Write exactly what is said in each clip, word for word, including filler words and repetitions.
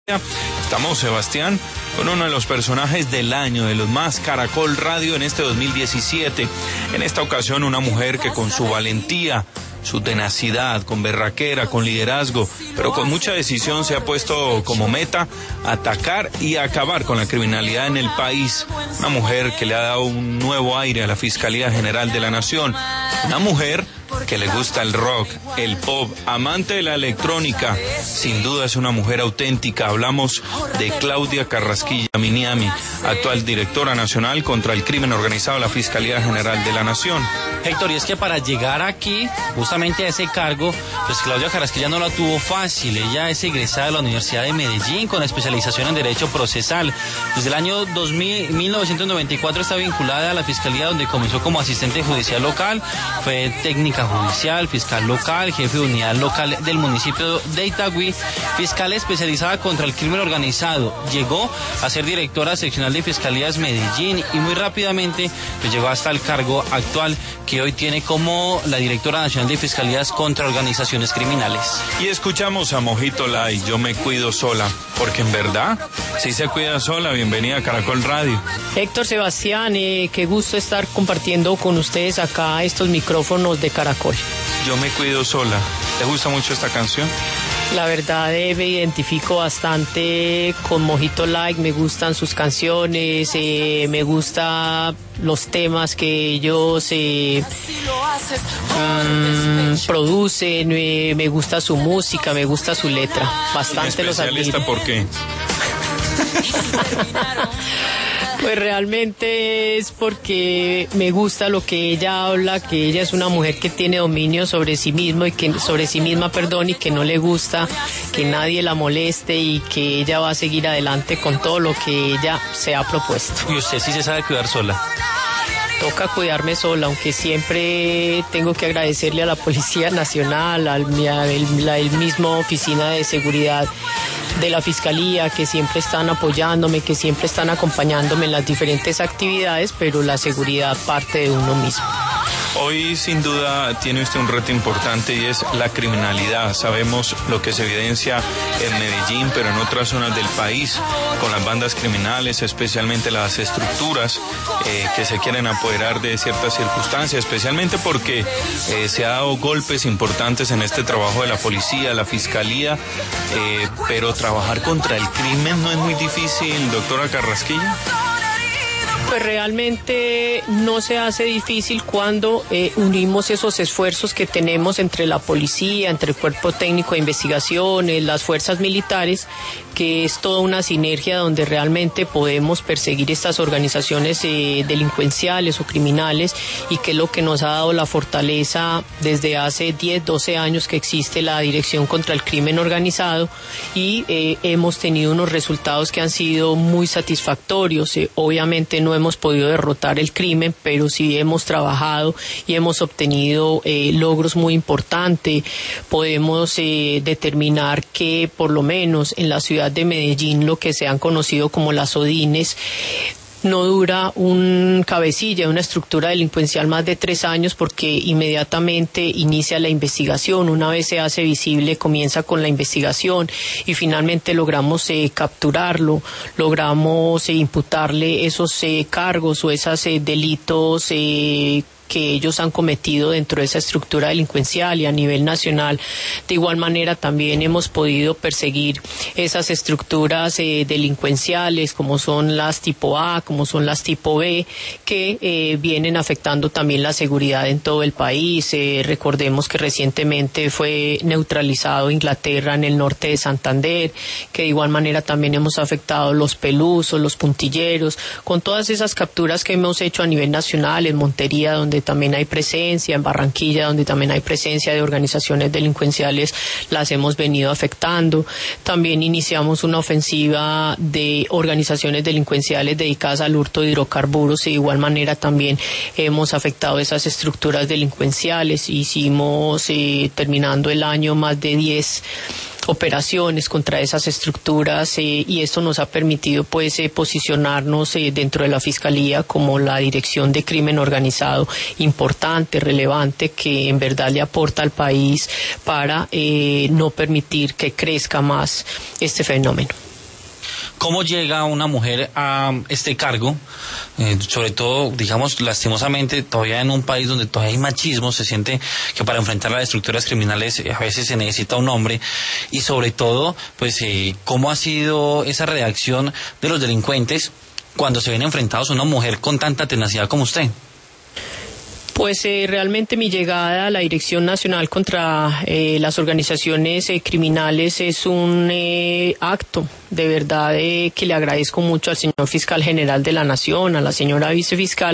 Estamos, Sebastián, con uno de los personajes del año, de los más Caracol Radio en este dos mil diecisiete. En esta ocasión, una mujer que con su valentía, su tenacidad, con berraquera, con liderazgo, pero con mucha decisión se ha puesto como meta atacar y acabar con la criminalidad en el país. Una mujer que le ha dado un nuevo aire a la Fiscalía General de la Nación. Una mujer que le gusta el rock, el pop, amante de la electrónica. Sin duda es una mujer auténtica. Hablamos de Claudia Carrasquilla Miniami, actual directora nacional contra el crimen organizado de la Fiscalía General de la Nación. Héctor, y es que para llegar aquí, justamente a ese cargo, pues Claudia Carrasquilla no la tuvo fácil. Ella es egresada de la Universidad de Medellín con especialización en Derecho Procesal. Desde el año dos mil, mil novecientos noventa y cuatro está vinculada a la Fiscalía, donde comenzó como asistente judicial local, fue técnica judicial, fiscal local, jefe de unidad local del municipio de Itagüí, fiscal especializada contra el crimen organizado. Llegó a ser directora seccional de Fiscalías Medellín y muy rápidamente pues llegó hasta el cargo actual que hoy tiene como la directora nacional de Fiscalías contra Organizaciones Criminales. Y escuchamos a Mojito Light, Yo me cuido sola, porque en verdad, si se cuida sola. Bienvenida a Caracol Radio. Héctor, Sebastián, eh, qué gusto estar compartiendo con ustedes acá estos micrófonos de Caracol. Yo me cuido sola. ¿Te gusta mucho esta canción? La verdad eh, me identifico bastante con Mojito Light, me gustan sus canciones, eh, me gustan los temas que ellos eh, um, producen, eh, me gusta su música, me gusta su letra, bastante los admiro. ¿Por qué? Pues realmente es porque me gusta lo que ella habla, que ella es una mujer que tiene dominio sobre sí mismo y que sobre sí misma, perdón, y que no le gusta que nadie la moleste y que ella va a seguir adelante con todo lo que ella se ha propuesto. ¿Y usted sí se sabe cuidar sola? Toca cuidarme sola, aunque siempre tengo que agradecerle a la Policía Nacional, al, al, la el mismo Oficina de Seguridad de la Fiscalía, que siempre están apoyándome, que siempre están acompañándome en las diferentes actividades, pero la seguridad parte de uno mismo. Hoy sin duda tiene usted un reto importante y es la criminalidad. Sabemos lo que se evidencia en Medellín, pero en otras zonas del país, con las bandas criminales, especialmente las estructuras eh, que se quieren apoderar de ciertas circunstancias, especialmente porque eh, se ha dado golpes importantes en este trabajo de la policía, la fiscalía, eh, pero trabajar contra el crimen no es muy difícil, doctora Carrasquilla. Pues realmente no se hace difícil cuando eh, unimos esos esfuerzos que tenemos entre la policía, entre el cuerpo técnico de investigaciones, las fuerzas militares, que es toda una sinergia donde realmente podemos perseguir estas organizaciones eh, delincuenciales o criminales, y que es lo que nos ha dado la fortaleza desde hace diez, doce años que existe la Dirección contra el Crimen Organizado, y eh, hemos tenido unos resultados que han sido muy satisfactorios. Eh, obviamente no hemos podido derrotar el crimen, pero sí hemos trabajado y hemos obtenido eh, logros muy importantes. Podemos eh, determinar que por lo menos en la ciudad de Medellín, lo que se han conocido como las ODINES, no dura un cabecilla, una estructura delincuencial más de tres años, porque inmediatamente inicia la investigación. Una vez se hace visible, comienza con la investigación y finalmente logramos eh, capturarlo, logramos eh, imputarle esos eh, cargos o esos eh, delitos eh, que ellos han cometido dentro de esa estructura delincuencial, y a nivel nacional de igual manera también hemos podido perseguir esas estructuras eh, delincuenciales, como son las tipo A, como son las tipo B, que eh, vienen afectando también la seguridad en todo el país. Eh, recordemos que recientemente fue neutralizado Inglaterra en el norte de Santander, que de igual manera también hemos afectado los pelusos, los puntilleros, con todas esas capturas que hemos hecho a nivel nacional, en Montería, donde también hay presencia, en Barranquilla, donde también hay presencia de organizaciones delincuenciales, las hemos venido afectando. También iniciamos una ofensiva de organizaciones delincuenciales dedicadas al hurto de hidrocarburos, y de igual manera también hemos afectado esas estructuras delincuenciales. Hicimos, eh, terminando el año, más de diez operaciones contra esas estructuras, eh, y esto nos ha permitido pues eh, posicionarnos eh, dentro de la Fiscalía como la dirección de crimen organizado importante, relevante, que en verdad le aporta al país para eh, no permitir que crezca más este fenómeno. ¿Cómo llega una mujer a este cargo? Eh, sobre todo, digamos, lastimosamente, todavía en un país donde todavía hay machismo, se siente que para enfrentar las estructuras criminales a veces se necesita un hombre. Y sobre todo, pues, eh, ¿cómo ha sido esa reacción de los delincuentes cuando se ven enfrentados a una mujer con tanta tenacidad como usted? Pues eh, realmente mi llegada a la Dirección Nacional contra eh, las Organizaciones eh, Criminales es un eh, acto de verdad eh, que le agradezco mucho al señor Fiscal General de la Nación, a la señora Vicefiscal,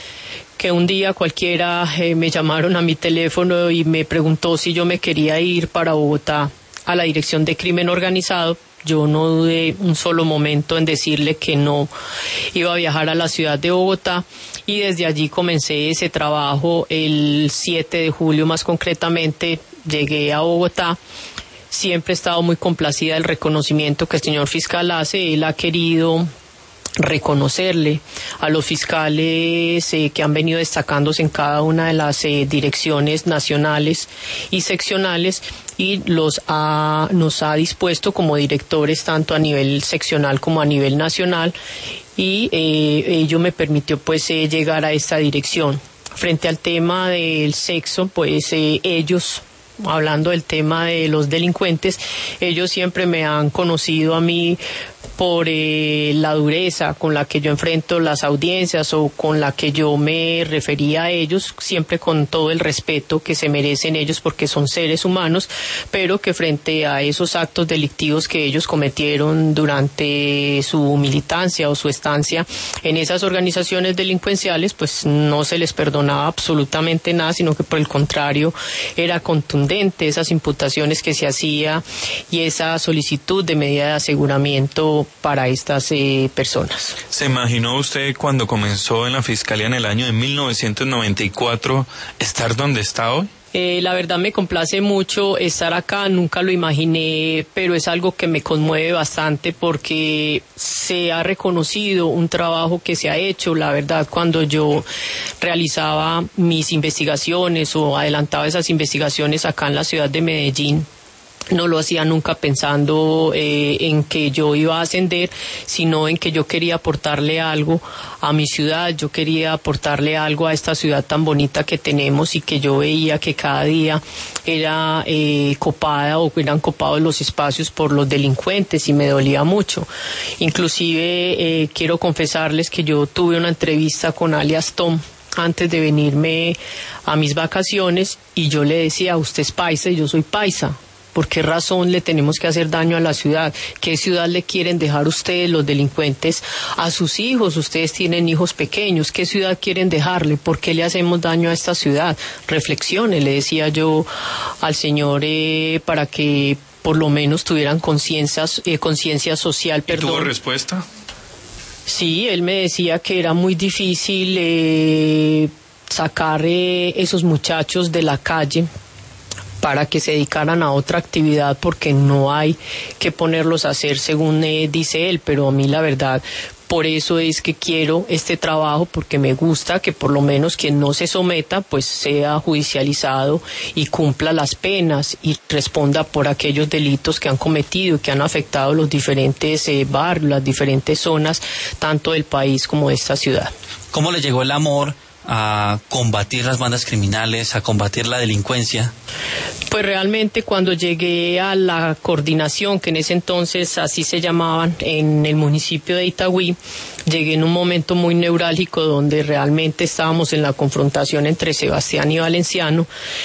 que un día cualquiera eh, me llamaron a mi teléfono y me preguntó si yo me quería ir para Bogotá a la Dirección de Crimen Organizado. Yo no dudé un solo momento en decirle que no iba a viajar a la ciudad de Bogotá, y desde allí comencé ese trabajo el siete de julio, más concretamente llegué a Bogotá. Siempre he estado muy complacida del reconocimiento que el señor fiscal hace. Él ha querido reconocerle a los fiscales eh, que han venido destacándose en cada una de las eh, direcciones nacionales y seccionales, y los ha, nos ha dispuesto como directores tanto a nivel seccional como a nivel nacional, y eh, ello me permitió pues eh, llegar a esta dirección. Frente al tema del sexo, pues eh, ellos, hablando del tema de los delincuentes, ellos siempre me han conocido a mí por eh, la dureza con la que yo enfrento las audiencias o con la que yo me refería a ellos, siempre con todo el respeto que se merecen ellos porque son seres humanos, pero que frente a esos actos delictivos que ellos cometieron durante su militancia o su estancia en esas organizaciones delincuenciales, pues no se les perdonaba absolutamente nada, sino que por el contrario era contundente esas imputaciones que se hacía y esa solicitud de medida de aseguramiento para estas eh, personas. ¿Se imaginó usted cuando comenzó en la Fiscalía en el año de mil novecientos noventa y cuatro estar donde está hoy? Eh, la verdad me complace mucho estar acá, nunca lo imaginé, pero es algo que me conmueve bastante porque se ha reconocido un trabajo que se ha hecho. La verdad, cuando yo realizaba mis investigaciones o adelantaba esas investigaciones acá en la ciudad de Medellín, no lo hacía nunca pensando eh, en que yo iba a ascender, sino en que yo quería aportarle algo a mi ciudad, yo quería aportarle algo a esta ciudad tan bonita que tenemos, y que yo veía que cada día era eh, copada o eran copados los espacios por los delincuentes, y me dolía mucho. Inclusive eh, quiero confesarles que yo tuve una entrevista con alias Tom antes de venirme a mis vacaciones, y yo le decía: usted es paisa y yo soy paisa. ¿Por qué razón le tenemos que hacer daño a la ciudad? ¿Qué ciudad le quieren dejar ustedes, los delincuentes, a sus hijos? Ustedes tienen hijos pequeños. ¿Qué ciudad quieren dejarle? ¿Por qué le hacemos daño a esta ciudad? Reflexione, le decía yo al señor, eh, para que por lo menos tuvieran conciencia eh, conciencia social. ¿Y tuvo respuesta? Sí, él me decía que era muy difícil eh, sacar eh, esos muchachos de la calle para que se dedicaran a otra actividad, porque no hay que ponerlos a hacer según eh, dice él, pero a mí la verdad, por eso es que quiero este trabajo, porque me gusta que por lo menos quien no se someta pues sea judicializado y cumpla las penas y responda por aquellos delitos que han cometido y que han afectado los diferentes eh, barrios, las diferentes zonas, tanto del país como de esta ciudad. ¿Cómo le llegó el amor a combatir las bandas criminales, a combatir la delincuencia? Pues realmente cuando llegué a la coordinación, que en ese entonces así se llamaban, en el municipio de Itagüí, llegué en un momento muy neurálgico donde realmente estábamos en la confrontación entre Sebastián y Valenciano.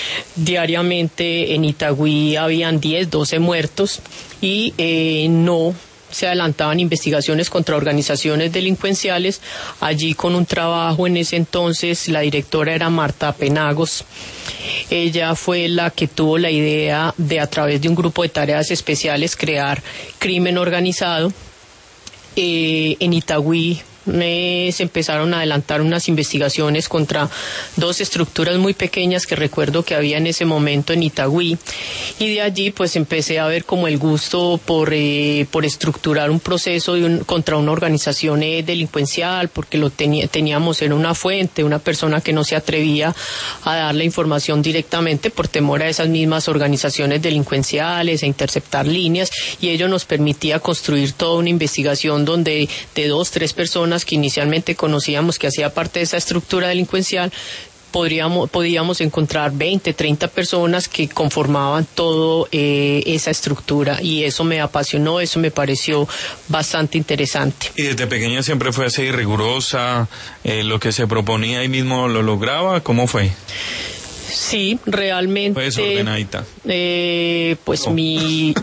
Diariamente en Itagüí habían diez, doce muertos, y eh, no se adelantaban investigaciones contra organizaciones delincuenciales. Allí, con un trabajo, en ese entonces la directora era Marta Penagos. Ella fue la que tuvo la idea de, a través de un grupo de tareas especiales, crear crimen organizado. Eh, en Itagüí eh, se empezaron a adelantar unas investigaciones contra dos estructuras muy pequeñas que recuerdo que había en ese momento en Itagüí, y de allí pues empecé a ver como el gusto por eh, por estructurar un proceso de un, contra una organización eh, delincuencial, porque lo tenía, teníamos en una fuente, una persona que no se atrevía a dar la información directamente por temor a esas mismas organizaciones delincuenciales, a interceptar líneas, y ello nos permitía construir toda una investigación donde de dos, tres personas que inicialmente conocíamos que hacía parte de esa estructura delincuencial, podríamos, podíamos encontrar veinte, treinta personas que conformaban toda eh, esa estructura, y eso me apasionó, eso me pareció bastante interesante. ¿Y desde pequeña siempre fue así rigurosa? Eh, ¿Lo que se proponía ahí mismo lo lograba? ¿Cómo fue? Sí, realmente. ¿Fue desordenadita? Eh, pues oh. mi...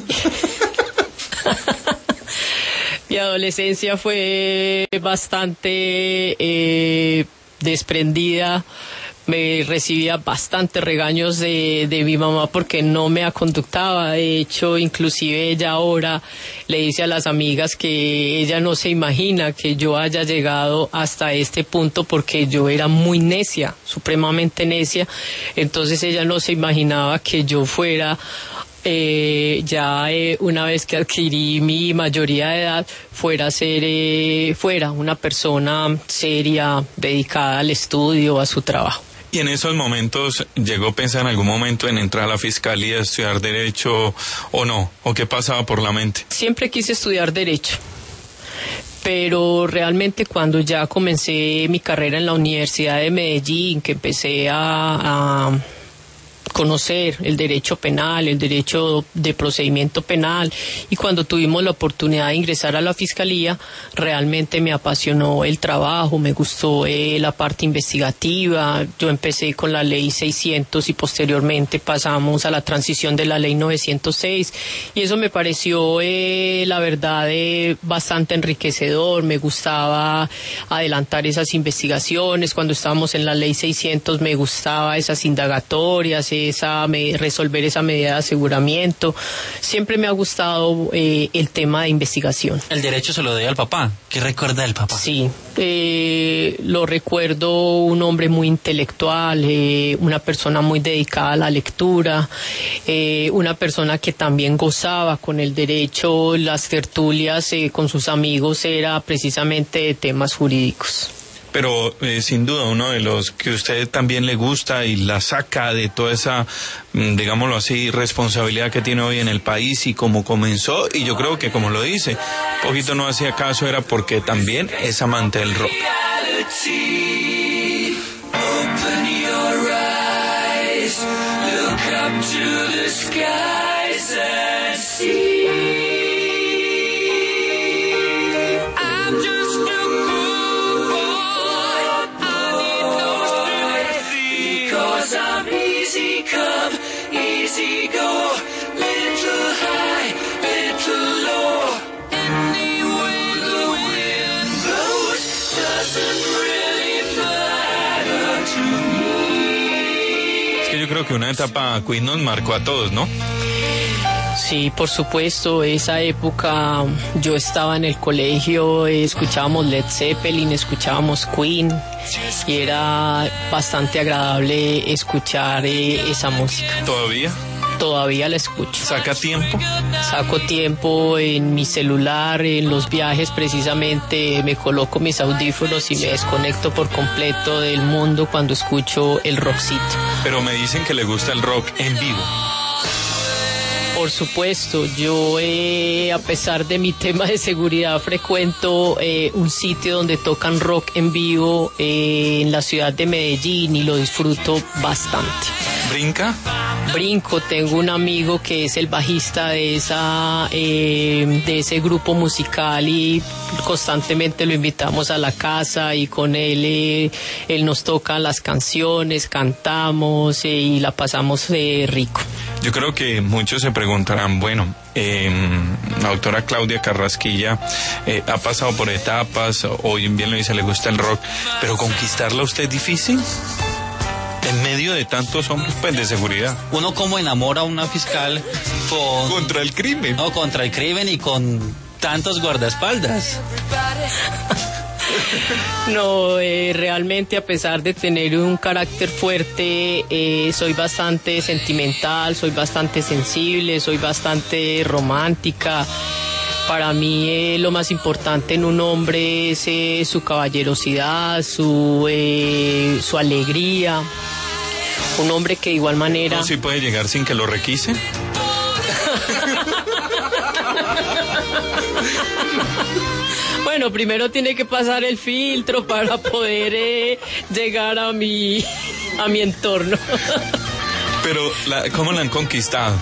mi adolescencia fue bastante eh, desprendida. Me recibía bastantes regaños de, de mi mamá porque no me aconductaba. De hecho, inclusive ella ahora le dice a las amigas que ella no se imagina que yo haya llegado hasta este punto porque yo era muy necia, supremamente necia. Entonces ella no se imaginaba que yo fuera... Eh, ya eh, una vez que adquirí mi mayoría de edad fuera a ser eh, fuera una persona seria, dedicada al estudio, a su trabajo. ¿Y en esos momentos llegó a pensar en algún momento en entrar a la fiscalía, estudiar derecho o no? ¿O qué pasaba por la mente? Siempre quise estudiar derecho, pero realmente cuando ya comencé mi carrera en la Universidad de Medellín, que empecé a... a conocer el derecho penal, el derecho de procedimiento penal, y cuando tuvimos la oportunidad de ingresar a la fiscalía, realmente me apasionó el trabajo, me gustó eh, la parte investigativa. Yo empecé con la ley seiscientos y posteriormente pasamos a la transición de la ley novecientos seis, y eso me pareció eh, la verdad eh, bastante enriquecedor. Me gustaba adelantar esas investigaciones. Cuando estábamos en la ley seiscientos me gustaba esas indagatorias, esa me, resolver esa medida de aseguramiento. Siempre me ha gustado eh, el tema de investigación. El derecho se lo doy al papá. ¿Qué recuerda del papá? Sí, eh, lo recuerdo un hombre muy intelectual, eh, una persona muy dedicada a la lectura, eh, una persona que también gozaba con el derecho. Las tertulias eh, con sus amigos era precisamente de temas jurídicos. Pero eh, sin duda uno de los que a usted también le gusta y la saca de toda esa, digámoslo así, responsabilidad que tiene hoy en el país y como comenzó, y yo creo que como lo dice, un poquito no hacía caso, era porque también es amante del rock. Yo creo que una etapa Queen nos marcó a todos, ¿no? Sí, por supuesto. Esa época yo estaba en el colegio, escuchábamos Led Zeppelin, escuchábamos Queen, y era bastante agradable escuchar eh, esa música. ¿Todavía? Todavía la escucho. ¿Saca tiempo? Saco tiempo en mi celular, en los viajes precisamente me coloco mis audífonos y me desconecto por completo del mundo cuando escucho el rockcito. Pero me dicen que le gusta el rock en vivo. Por supuesto, yo eh, a pesar de mi tema de seguridad frecuento eh, un sitio donde tocan rock en vivo eh, en la ciudad de Medellín, y lo disfruto bastante. ¿Brinca? Brinco, tengo un amigo que es el bajista de esa eh, de ese grupo musical, y constantemente lo invitamos a la casa, y con él eh, él nos toca las canciones, cantamos eh, y la pasamos eh, rico. Yo creo que muchos se preguntarán, bueno, eh, la doctora Claudia Carrasquilla eh, ha pasado por etapas, hoy bien lo dice, le gusta el rock, pero ¿conquistarla a usted es difícil? En medio de tantos hombres, pues, de seguridad. Uno como enamora a una fiscal con... Contra el crimen. No, contra el crimen y con tantos guardaespaldas. No, eh, realmente a pesar de tener un carácter fuerte, eh, soy bastante sentimental, soy bastante sensible, soy bastante romántica. Para mí eh, lo más importante en un hombre es eh, su caballerosidad, su, eh, su alegría. Un hombre que de igual manera... ¿No sí puede llegar sin que lo requise? Bueno, primero tiene que pasar el filtro para poder eh, llegar a mi, a mi entorno. Pero, la, ¿cómo la han conquistado?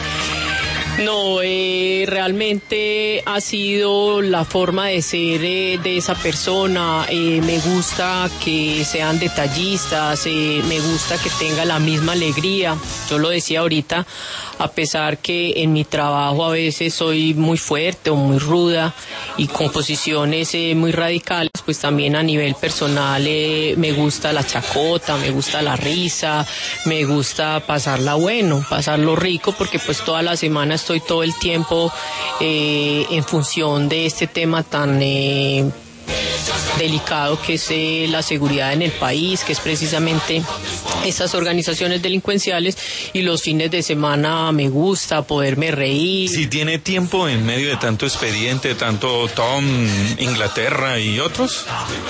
No, eh, realmente ha sido la forma de ser eh, de esa persona. Eh, me gusta que sean detallistas, eh, me gusta que tenga la misma alegría. Yo lo decía ahorita, a pesar que en mi trabajo a veces soy muy fuerte o muy ruda y con posiciones eh, muy radicales, pues también a nivel personal eh, me gusta la chacota, me gusta la risa, me gusta pasarla bueno, pasarlo rico, porque pues toda la semana estoy todo el tiempo eh, en función de este tema tan eh, delicado que es eh, la seguridad en el país, que es precisamente esas organizaciones delincuenciales, y los fines de semana me gusta poderme reír. Si tiene tiempo en medio de tanto expediente, tanto Tom, Inglaterra y otros.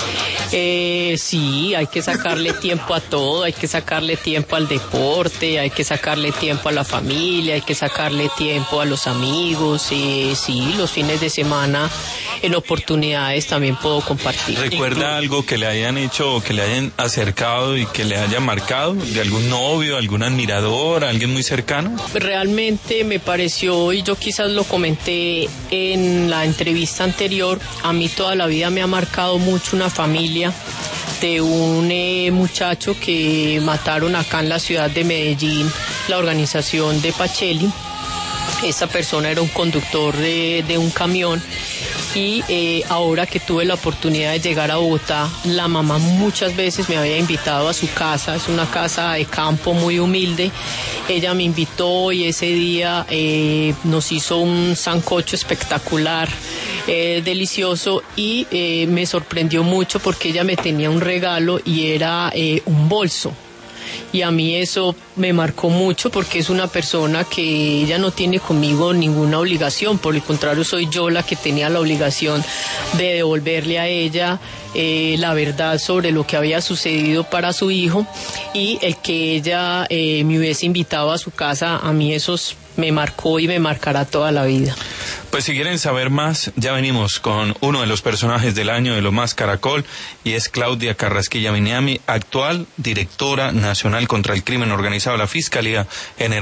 Eh, sí, hay que sacarle tiempo a todo, hay que sacarle tiempo al deporte, hay que sacarle tiempo a la familia, hay que sacarle tiempo a los amigos. Eh, sí, los fines de semana en oportunidades también puedo compartir. ¿Recuerda algo que le hayan hecho o que le hayan acercado y que le haya marcado? ¿De algún novio, algún admirador, alguien muy cercano? Realmente me pareció, y yo quizás lo comenté en la entrevista anterior, a mí toda la vida me ha marcado mucho una familia de un eh, muchacho que mataron acá en la ciudad de Medellín, la organización de Pacheli. Esa persona era un conductor de, de un camión. Y eh, ahora que tuve la oportunidad de llegar a Bogotá, la mamá muchas veces me había invitado a su casa. Es una casa de campo muy humilde. Ella me invitó y ese día eh, nos hizo un sancocho espectacular, eh, delicioso, y eh, me sorprendió mucho porque ella me tenía un regalo y era eh, un bolso. Y a mí eso me marcó mucho porque es una persona que ella no tiene conmigo ninguna obligación, por el contrario soy yo la que tenía la obligación de devolverle a ella eh, la verdad sobre lo que había sucedido para su hijo, y el que ella eh, me hubiese invitado a su casa, a mí eso me marcó y me marcará toda la vida. Pues si quieren saber más, ya venimos con uno de los personajes del año de Lo Más Caracol, y es Claudia Carrasquilla Miniami, actual directora nacional contra el crimen organizado de la Fiscalía General